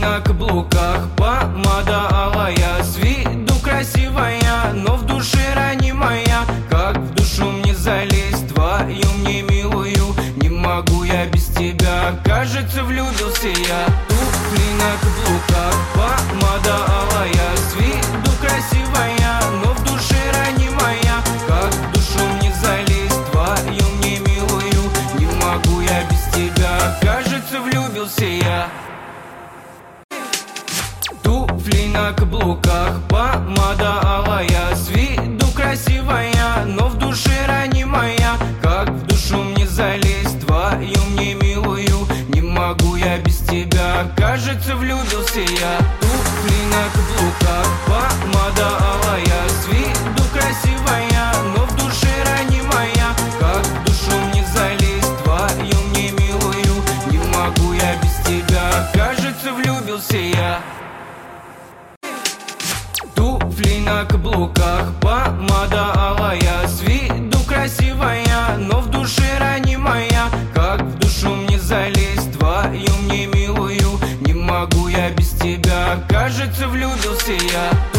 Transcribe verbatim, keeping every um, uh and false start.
на каблуках, помада алая, с виду красивая, но в душе ранимая. Как в душу мне залезть, твою мне милую, не могу я без тебя, кажется, влюбился я. Туфли на каблуках, помада алая, с виду красивая, но в душе ранимая. Как в душу мне залезть, твою мне милую, не могу я без тебя, кажется, влюбился я. Туфли на каблуках, помада алая, с виду красивая, но в душе ранимая. Как в душу мне залезть, твою мне милую, не могу я без тебя, кажется, влюбился я. Туфли на каблуках, помада алая, с виду красивая, но в душе ранимая. Как в душу мне залезть, твою мне милую, не могу я без тебя, кажется, влюбился я. Туфли на каблуках, помада алая, с виду красивая, но в душе ранимая. Как в душу мне залезть, твою мне милую, не могу я без тебя, кажется, влюбился я.